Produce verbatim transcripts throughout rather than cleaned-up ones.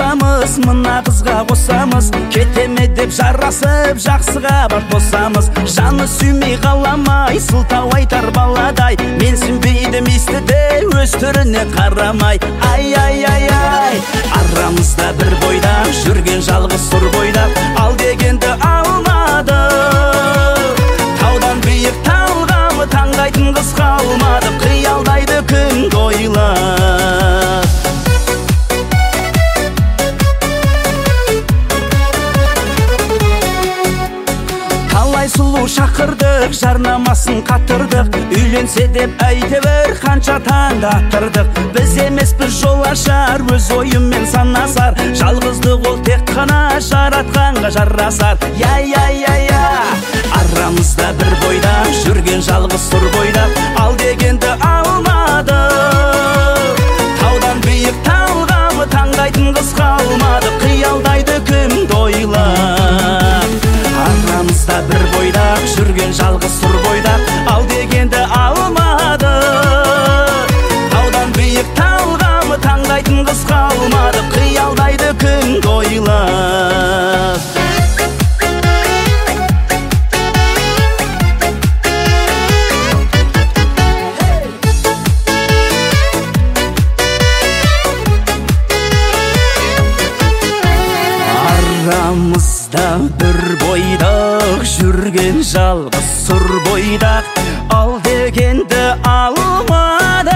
тапсамыз, мына қызға қосамыз. Кетеме деп жарасып, жақсыға бар қосамыз. Жаны сүймей қаламай, сылтау айтар баладай. Мен сүймейдім естіде, өз түріне қарамай. Ай, ай, ай, ай, арамызда бір бойдақ, жүрген жалғыз сұр бойдақ. Ал дегенді алмады, таудан биік талғамы таңдайтын қыз қалмады. Қиялдайды күн ойлап. Талай сұлу шақырдық, жарнамасын қатырдық. Үйленсе деп әйтеуір қанша таңдаттырдық. Біз емес біз жол ашар, өз ойымен санасар. Жалғыздық ол тек қана жаратқанға жарасар. Яй, яй, яй, яй, арамызда бір бойдақ, жүрген жалғыз сұр бойдақ. Ал дегенді алмады, таудан биік талғамы таңдайтын қыз қалмады. Қиялдайды күн ойлап. Арамызда бір бойдақ, жүрген жалғыз сұр бойдақ. Ал дегенді алмады, таудан биік талғамы таңдайтын қыз қалмады. Қиялдайды күн ойлап. Арамызда бір бойдақ, жүрген жалғыз сұр бойдақ. Ал дегенді алмады,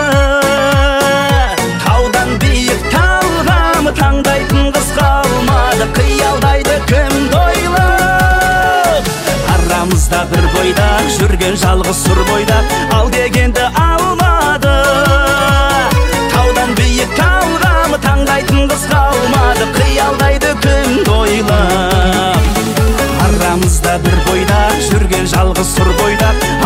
таудан биік талғамы таңдайтын қыз қалмады. Қиялдайды күн ойлап. Арамызда бір бойдақ, жүрген жалғыз сұр бойдақ. Ал дегенді алмады, таудан биік талғамы таңдайтын қыз қалмады. Қиялдайды күн ойлап. Арамызда бір бойдақ, жүрген жалғыз сұр бойдақ.